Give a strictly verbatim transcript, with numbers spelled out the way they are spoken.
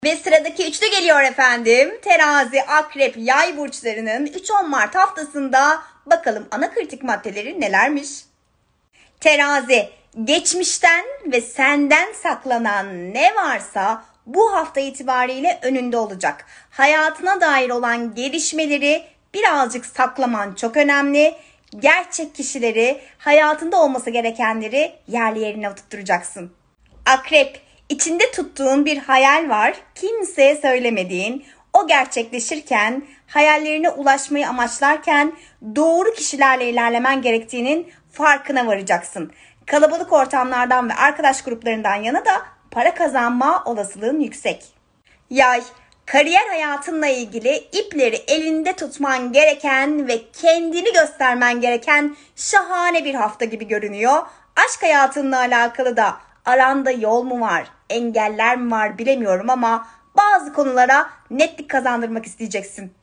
Ve sıradaki üçlü geliyor efendim. Terazi, Akrep, Yay burçlarının üç on Mart haftasında bakalım ana kritik maddeleri nelermiş? Terazi, geçmişten ve senden saklanan ne varsa bu hafta itibariyle önünde olacak. Hayatına dair olan gelişmeleri birazcık saklaman çok önemli. Gerçek kişileri, hayatında olması gerekenleri yerli yerine oturtacaksın. Akrep, içinde tuttuğun bir hayal var, kimseye söylemediğin. O gerçekleşirken, hayallerine ulaşmayı amaçlarken doğru kişilerle ilerlemen gerektiğinin farkına varacaksın. Kalabalık ortamlardan ve arkadaş gruplarından yana da para kazanma olasılığın yüksek. Yay, kariyer hayatınla ilgili ipleri elinde tutman gereken ve kendini göstermen gereken şahane bir hafta gibi görünüyor. Aşk hayatınla alakalı da aranda yol mu var, engeller mi var bilemiyorum ama bazı konulara netlik kazandırmak isteyeceksin.